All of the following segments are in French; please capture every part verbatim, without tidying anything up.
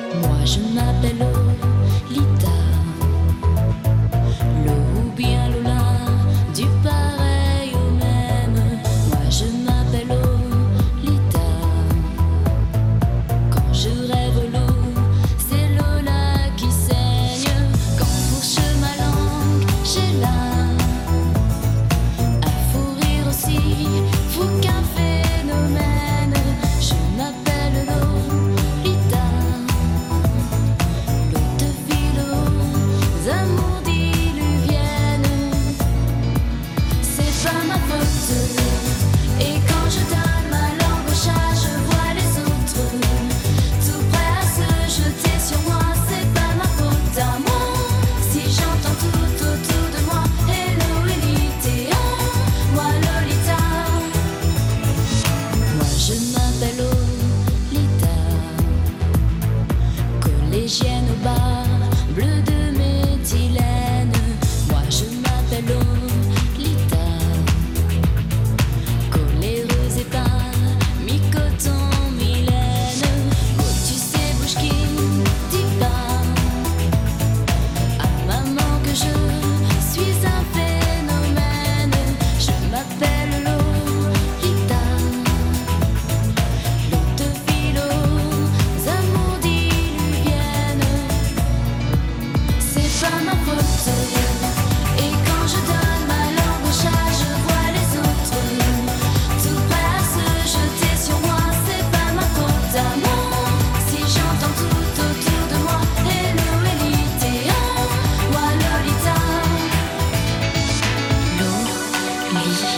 Moi je m'appelle Lolita, Lo ou bien Lola, du pareil au même. Moi je m'appelle Lolita. Quand je rêve l'eau, c'est Lola qui saigne. Quand fourche ma langue, j'ai là un fou rire aussi, fou qu'un phénomène. Je m'appelle Lolita, l'eau de philo, amours diluviennes. C'est pas ma faute. Et quand je donne ma langue au chat, je vois les autres tout prêts à se jeter sur moi. C'est pas ma faute à moi si j'entends tout autour de moi hello Elite, moi Lolita. Moi je m'appelle Lolita, collégienne au bar, bleu de méthylène. Moi je m'appelle Lolita, coléreuse et pas mi-coton, Mylène. Oh tu sais bouge qui dit pas à maman que je suis un phénomène. Je m'appelle Lolita, l'eau de philo, amours diluviennes. C'est pas ma faute. Et quand je donne ma langue au chat, je vois les autres tout prêts à se jeter sur moi. C'est pas ma faute à moi si j'entends tout autour de moi hello Elite, moi Lolita. Lolita,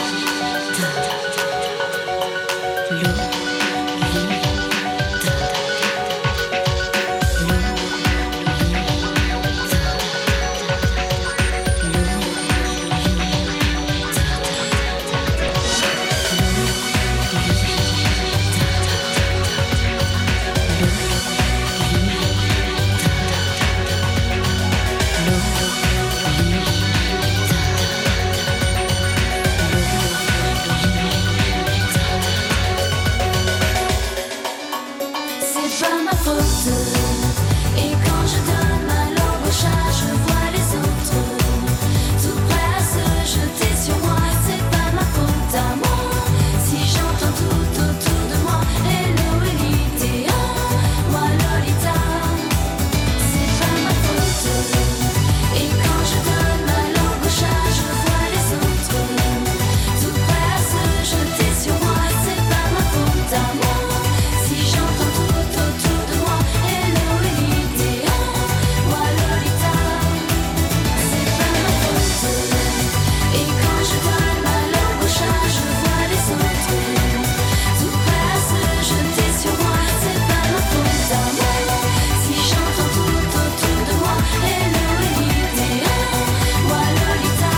c'est pas ma faute. Et quand je donne ma langue au chat, je vois les autres tout prêts à se jeter sur moi. C'est pas ma faute à moi si j'entends tout autour de moi hello Elite, moi Lolita. C'est pas ma faute. Et quand je donne ma langue au chat, je vois les autres tout prêts à se jeter sur moi. C'est pas ma faute à moi si j'entends tout autour de moi hello Elite, moi Lolita. C'est pas ma faute. Et quand je donne ma langue au chat, je vois les autres tout prêts à se jeter sur moi. C'est pas ma faute à moi si j'entends tout autour de moi hello Elite, moi Lolita.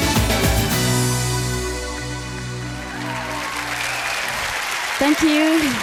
Thank you.